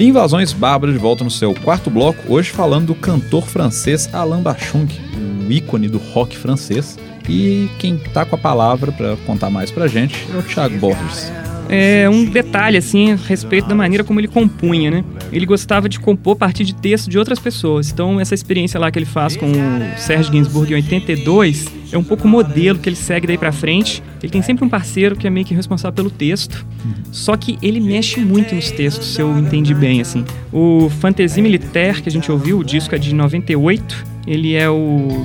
E Invasões Bárbaras de volta no seu quarto bloco, hoje falando do cantor francês Alain Bashung, o ícone do rock francês. E quem tá com a palavra para contar mais pra gente é o Thiago Borges. Um detalhe, assim, a respeito da maneira como ele compunha, né? Ele gostava de compor a partir de texto de outras pessoas. Então, essa experiência lá que ele faz com o Serge Gainsbourg em 82 é um pouco o modelo que ele segue daí pra frente. Ele tem sempre um parceiro que é meio que responsável pelo texto. Só que ele mexe muito nos textos, se eu entendi bem, assim. O Fantaisie Militaire, que a gente ouviu, o disco é de 98. Ele é o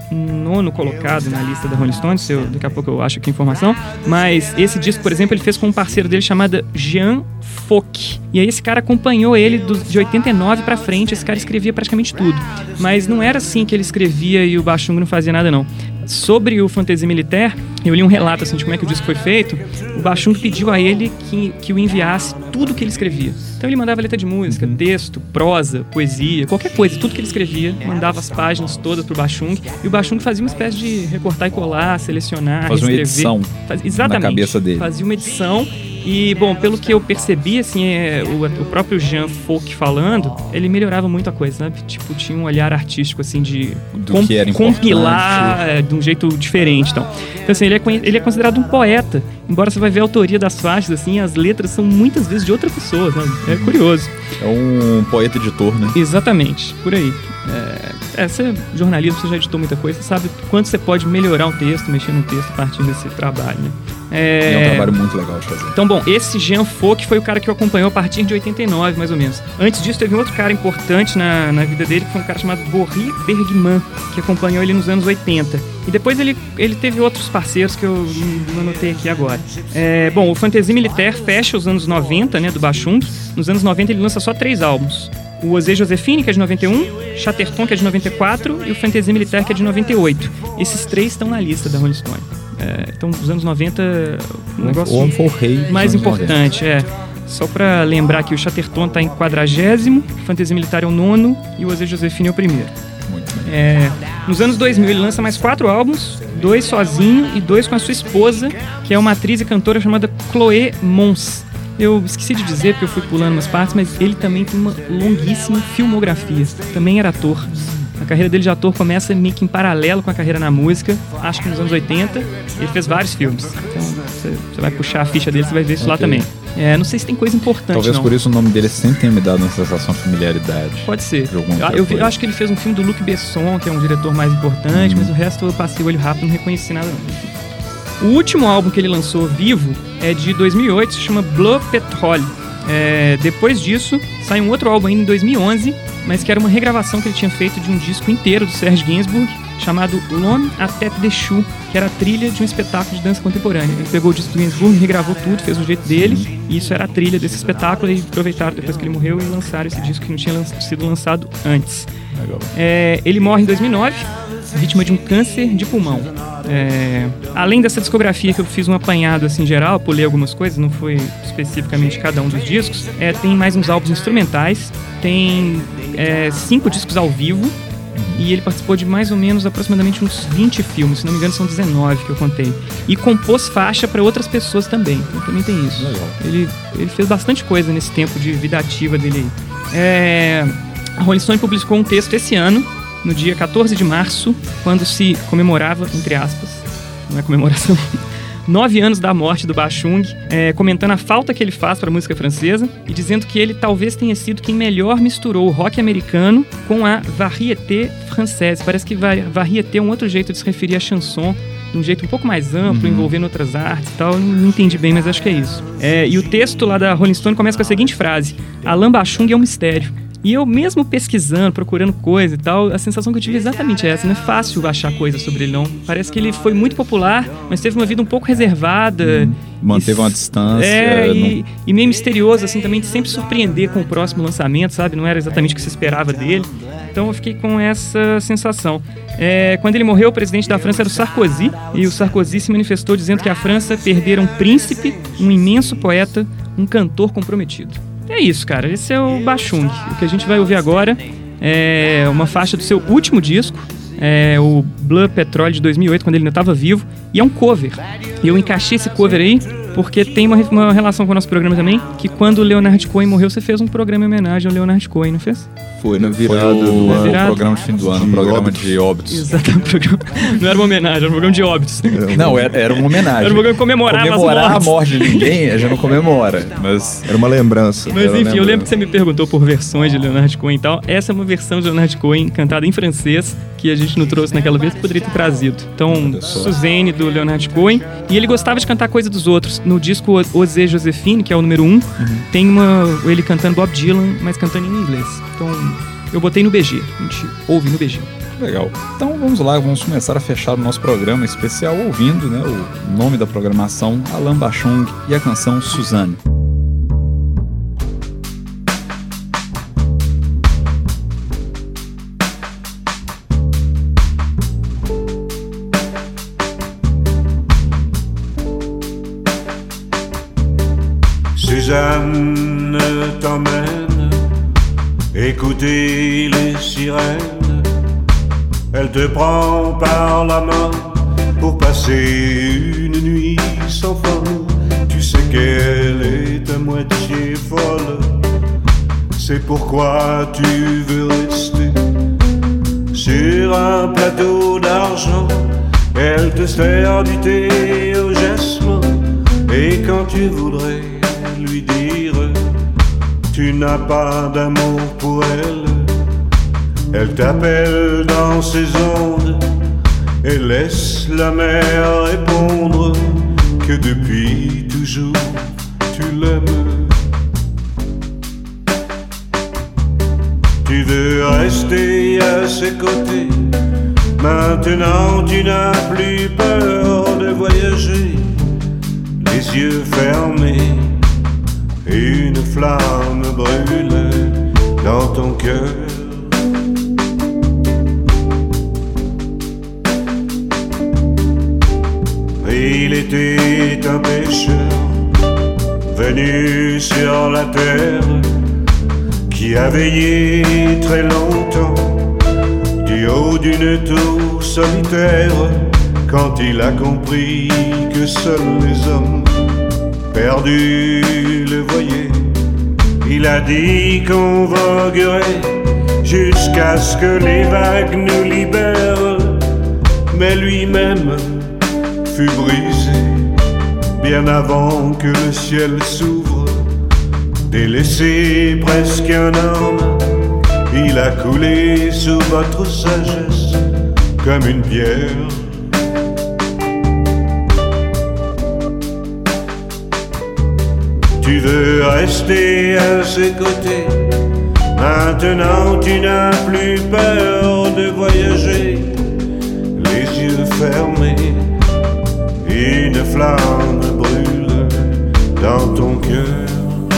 9º colocado na lista da Rolling Stones, daqui a pouco eu acho aqui a informação, mas esse disco, por exemplo, ele fez com um parceiro dele chamado Jean Fouque, e aí esse cara acompanhou ele de 89 pra frente. Esse cara escrevia praticamente tudo, mas não era assim que ele escrevia e o Bashung não fazia nada não. Sobre o Fantaisie Militaire, eu li um relato assim, de como é que o disco foi feito. O Bashung pediu a ele que o enviasse tudo que ele escrevia. Então ele mandava letra de música, texto, prosa, poesia, qualquer coisa, tudo que ele escrevia, mandava as páginas todas pro Bashung, e o Bashung fazia uma espécie de recortar e colar, selecionar, fazia uma edição exatamente, na cabeça dele. Fazia uma edição. E, bom, pelo que eu percebi, assim, o próprio Jean Fouque falando, ele melhorava muito a coisa, sabe? Tipo, tinha um olhar artístico, assim, de que era compilar de um jeito diferente, então assim, ele é considerado um poeta, embora você vai ver a autoria das faixas, assim, as letras são muitas vezes de outra pessoa, sabe? É curioso. É um poeta-editor, né? Exatamente, por aí. Você é jornalista, você já editou muita coisa, você sabe quanto você pode melhorar um texto, mexer no texto a partir desse trabalho, né? É um trabalho muito legal de fazer. Então, bom, esse Jean Fouque foi o cara que o acompanhou a partir de 89, mais ou menos. Antes disso, teve um outro cara importante na vida dele, que foi um cara chamado Boris Bergman, que acompanhou ele nos anos 80. E depois ele teve outros parceiros que eu não anotei aqui agora. Bom, o Fantaisie Militaire fecha os anos 90, né, do Bashung. Nos anos 90 ele lança só 3 álbuns. O Osée Joséphine, que é de 91, Chatterton, que é de 94, e o Fantaisie Militaire, que é de 98. Esses 3 estão na lista da Rolling Stone. Então, nos anos 90, o negócio mais importante, só pra lembrar que o Chatterton tá em 40º, o Fantaisie Militaire é o 9º e o Osée Joséphine é o 1º. Nos anos 2000 ele lança mais 4 álbuns, 2 sozinho e 2 com a sua esposa, que é uma atriz e cantora chamada Chloé Mons. Eu esqueci de dizer porque eu fui pulando umas partes, mas ele também tem uma longuíssima filmografia, também era ator. A carreira dele de ator começa meio que em paralelo com a carreira na música. Acho que nos anos 80 ele fez vários filmes. Então você vai puxar a ficha dele, você vai ver isso lá também. Não sei se tem coisa importante. Talvez por isso o nome dele sempre tenha me dado uma sensação de familiaridade. Pode ser. Eu acho que ele fez um filme do Luc Besson, que é um diretor mais importante, mas o resto eu passei o olho rápido e não reconheci nada não. O último álbum que ele lançou vivo é de 2008, se chama Bleu Pétrole. Depois disso, sai um outro álbum ainda em 2011, mas que era uma regravação que ele tinha feito de um disco inteiro do Serge Gainsbourg, chamado L'Homme à Tête de Chou, que era a trilha de um espetáculo de dança contemporânea. Ele pegou o disco do Gainsbourg, regravou tudo, fez do jeito dele, e isso era a trilha desse espetáculo, e aproveitaram depois que ele morreu e lançaram esse disco que não tinha sido lançado antes. Ele morre em 2009, vítima de um câncer de pulmão. Além dessa discografia que eu fiz um apanhado assim geral, pulei algumas coisas, não foi especificamente cada um dos discos, tem mais uns álbuns instrumentais, tem 5 discos ao vivo, e ele participou de mais ou menos aproximadamente uns 20 filmes, se não me engano são 19 que eu contei, e compôs faixa para outras pessoas também, então também tem isso. Ele fez bastante coisa nesse tempo de vida ativa dele aí. A Rolling Stone publicou um texto esse ano, no dia 14 de março, quando se comemorava, entre aspas, não é comemoração, 9 anos da morte do Bashung, comentando a falta que ele faz para a música francesa e dizendo que ele talvez tenha sido quem melhor misturou o rock americano com a variété française. Parece que variété é um outro jeito de se referir à chanson, de um jeito um pouco mais amplo, envolvendo outras artes e tal. Eu não entendi bem, mas acho que é isso. E o texto lá da Rolling Stone começa com a seguinte frase: Alain Bashung é um mistério. E eu mesmo pesquisando, procurando coisa e tal, a sensação que eu tive é exatamente essa. Não é fácil achar coisa sobre ele, não. Parece que ele foi muito popular, mas teve uma vida um pouco reservada. Manteve uma distância. E meio misterioso, assim, também de sempre surpreender com o próximo lançamento, sabe? Não era exatamente o que se esperava dele. Então eu fiquei com essa sensação. Quando ele morreu, o presidente da França era o Sarkozy, e o Sarkozy se manifestou dizendo que a França perdera um príncipe, um imenso poeta, um cantor comprometido. É isso, cara. Esse é o Bashung. O que a gente vai ouvir agora é uma faixa do seu último disco, o Bleu Pétrole de 2008, quando ele ainda estava vivo, e é um cover. E eu encaixei esse cover aí porque tem uma relação com o nosso programa também, que quando o Leonard Cohen morreu, você fez um programa em homenagem ao Leonard Cohen, não fez? Foi na virada Foi do ano. o programa de fim do ano, o programa de óbitos. Exatamente. Não era uma homenagem, era um programa de óbitos. Não, era uma homenagem. Era um programa que comemorava a morte de ninguém, a gente não comemora. Mas era uma lembrança. Mas enfim, eu lembro que você me perguntou por versões de Leonard Cohen e tal. Essa é uma versão de Leonard Cohen cantada em francês, que a gente não trouxe naquela vez, que poderia ter trazido. Então, Suzanne, do Leonard Cohen. E ele gostava de cantar coisa dos outros. No disco Osée Joséphine, que é o número 1, tem ele cantando Bob Dylan, mas cantando em inglês. Então, eu botei no BG. A gente ouve no BG. Legal. Então vamos lá, vamos começar a fechar o nosso programa especial ouvindo, né, o nome da programação, Alain Bashung, e a canção Suzanne. Suzanne t'emmène écouter les sirènes. Elle te prend par la main pour passer une nuit sans fin. Tu sais qu'elle est à moitié folle, c'est pourquoi tu veux rester. Sur un plateau d'argent, elle te sert du thé au jasmin. Et quand tu voudrais lui dire tu n'as pas d'amour pour elle, elle t'appelle dans ses ondes et laisse la mer répondre que depuis toujours tu l'aimes. Tu veux rester à ses côtés, maintenant tu n'as plus peur de voyager. Les yeux fermés, une flamme brûle dans ton cœur. Il était un pêcheur venu sur la terre qui a veillé très longtemps du haut d'une tour solitaire. Quand il a compris que seuls les hommes perdus le voyaient, il a dit qu'on voguerait jusqu'à ce que les vagues nous libèrent. Mais lui-même fut brisé bien avant que le ciel s'ouvre. Délaissé presque un homme, il a coulé sous votre sagesse comme une pierre. Tu veux rester à ses côtés, maintenant tu n'as plus peur de voyager. Les yeux fermés, une flamme brûle dans ton cœur.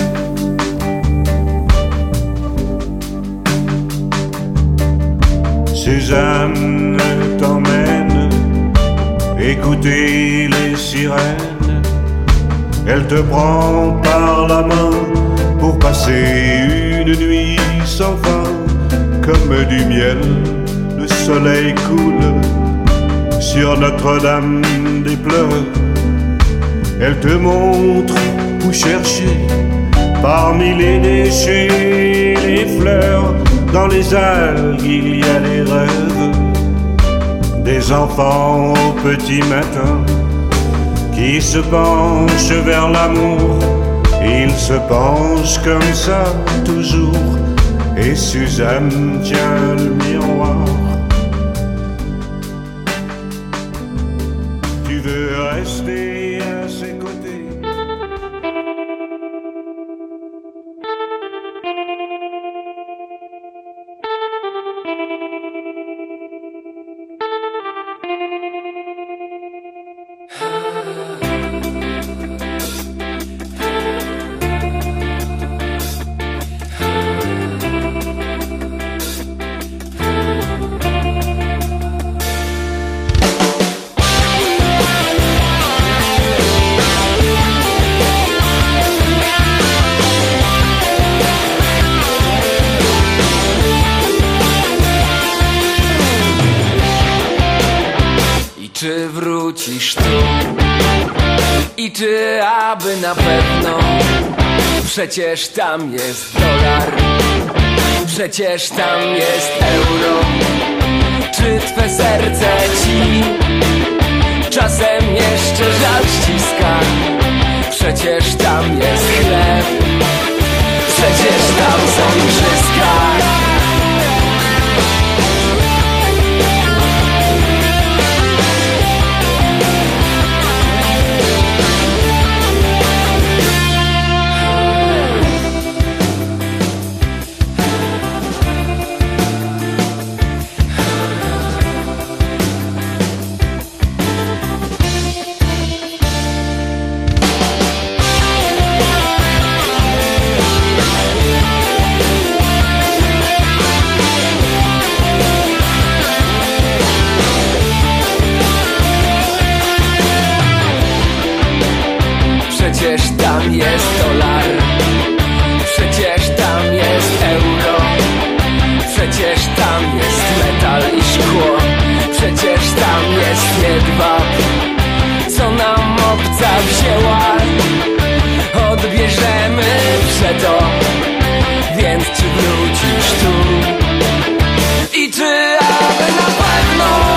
Suzanne t'emmène écouter les sirènes. Elle te prend par la main pour passer une nuit sans fin. Comme du miel, le soleil coule sur Notre-Dame des Pleurs. Elle te montre où chercher parmi les déchets, les fleurs. Dans les algues il y a des rêves des enfants au petit matin qui se penchent vers l'amour. Ils se penchent comme ça toujours, et Suzanne tient le miroir. Tu veux rester à ses côtés. Czy wrócisz tu? I czy aby na pewno? Przecież tam jest dolar, przecież tam jest euro. Czy twe serce ci czasem jeszcze żal ściska? Przecież tam jest chleb, przecież tam są igrzyska. Przecież tam jest dolar, przecież tam jest euro, przecież tam jest metal i szkło, przecież tam jest jedwab, co nam obca wzięła. Odbierzemy przeto, więc czy wrócisz tu? I czy aby na pewno?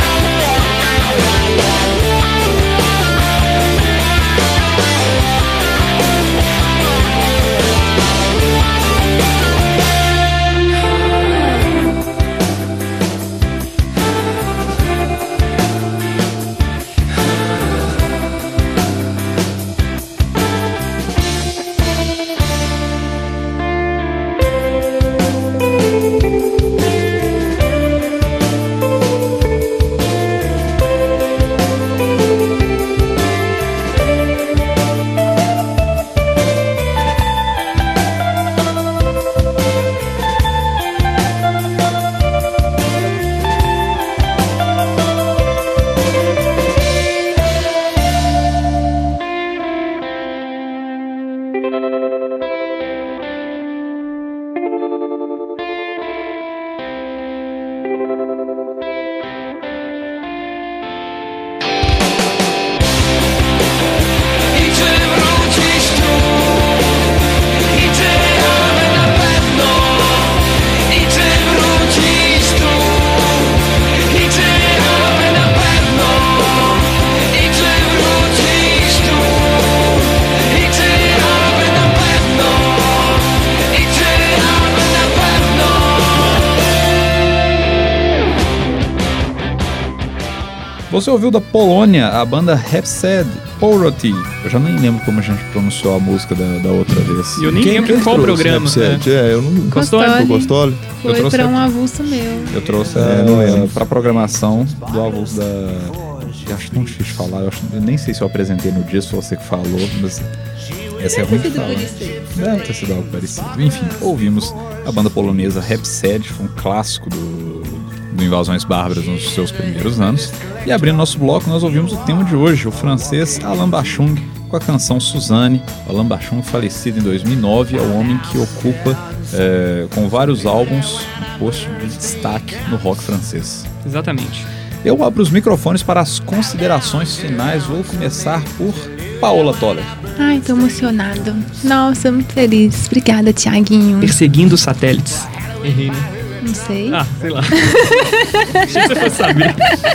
Você ouviu da Polônia a banda Rhapsody Poroty. Eu já nem lembro como a gente pronunciou a música da outra vez. E eu nem lembro qual programa. Eu não Gostole. Foi pra um avulso meu. Eu trouxe pra programação do avulso da... Eu acho tão difícil de falar. Eu nem sei se eu apresentei no dia, se foi você que falou, mas... Essa é ruim de falar. Deve ter sido algo parecido. Enfim, ouvimos a banda polonesa Rhapsody, foi um clássico do Invasões Bárbaras nos seus primeiros anos. E abrindo nosso bloco, nós ouvimos o tema de hoje, o francês Alain Bashung, com a canção Suzanne. Alain Bashung, falecido em 2009, é o homem que ocupa, com vários álbuns, um posto de destaque no rock francês. Exatamente. Eu abro os microfones para as considerações finais. Vou começar por Paola Toller. Ai, tô emocionado. Nossa, muito feliz. Obrigada, Thiaguinho. Perseguindo os satélites. Errei, né? Não sei. Ah, sei lá. Achei que você fosse saber.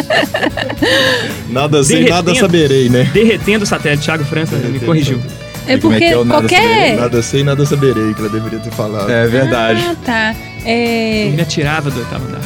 Nada sei, nada saberei, né? Derretendo o satélite. Thiago França me corrigiu. É porque qualquer... Nada sei, nada saberei, que ela deveria ter falado. É verdade. Ah, tá. Eu me atirava do oitavo andar.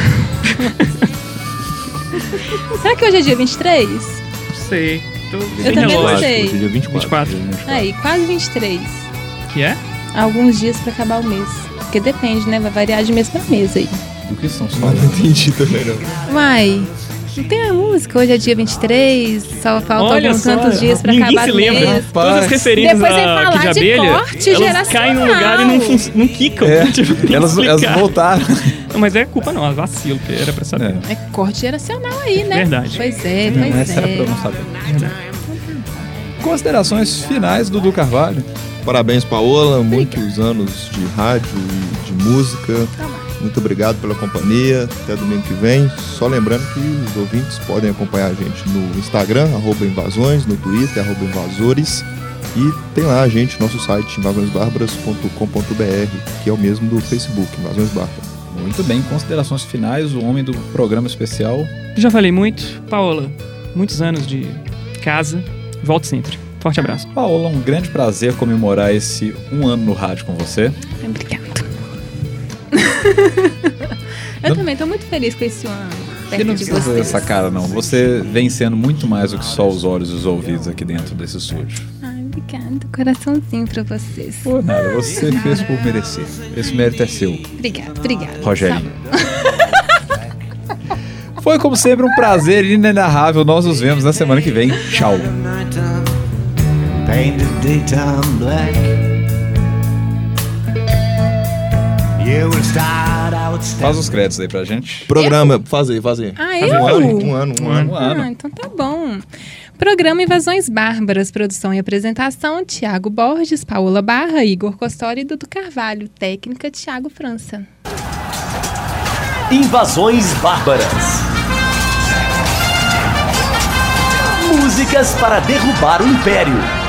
Será que hoje é dia 23? Não sei. Eu também não sei. Dia 24. Aí, quase 23. Que é? Alguns dias pra acabar o mês. Porque depende, né? Vai variar de mês pra mês aí. Do que estão Não falando? entendi também, não. Uai, não tem a música? Hoje é dia 23, só faltam alguns tantos dias pra ninguém acabar se o lembra. mês. Todas as referências Depois vem aqui falar de de abelha, corte elas geracional. caem num lugar e não quicam. Tipo, tem que Elas explicar. voltaram. Não, mas é culpa não, é vacilo, que era pra saber. É corte geracional aí, né? Verdade. Pois é, Não, pois essa era pra eu é. não saber. Considerações finais, Dudu Carvalho. Parabéns, Paola. Muitos anos de rádio e de música. Muito obrigado pela companhia. Até domingo que vem. Só lembrando que os ouvintes podem acompanhar a gente no Instagram, @invasões, no Twitter, @invasores. E tem lá a gente, nosso site, invasõesbarbaras.com.br, que é o mesmo do Facebook, Invasões Bárbaras. Muito bem, considerações finais, o homem do programa especial. Já falei muito. Paola, muitos anos de casa. Volte sempre. Forte abraço. Paola, um grande prazer comemorar esse 1 ano no rádio com você. Obrigada. Eu também tô muito feliz com esse ano. Você não precisa fazer essa cara, não. Você vem sendo muito mais do que só os olhos e os ouvidos aqui dentro desse estúdio. Ai, obrigada. Coraçãozinho pra vocês. Pô, nada, você fez por merecer. Esse mérito é seu. Obrigada. Rogerinho. Foi, como sempre, um prazer inenarrável. Nós nos vemos na semana que vem. Tchau. Faz os créditos aí pra gente. Programa, faz aí. Ah, Um ano. Ah, então tá bom. Programa Invasões Bárbaras, produção e apresentação, Tiago Borges, Paola Barra, Igor Costori e Dudu Carvalho. Técnica, Tiago França. Invasões Bárbaras. Músicas para derrubar o Império.